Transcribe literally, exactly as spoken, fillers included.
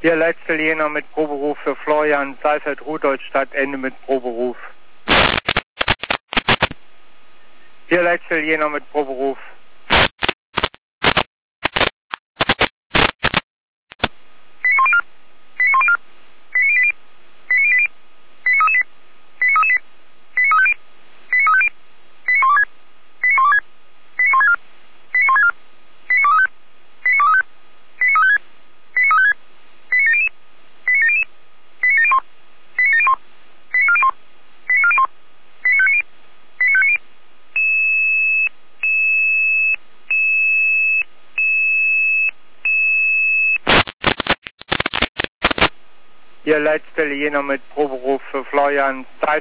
Hier letzte Jena mit Proberuf für Florian Seifert, Rudolstadt, Ende mit Proberuf. Hier letzte Jena mit Proberuf. Hier letzte Jena mit Proberuf für Florian Seifert.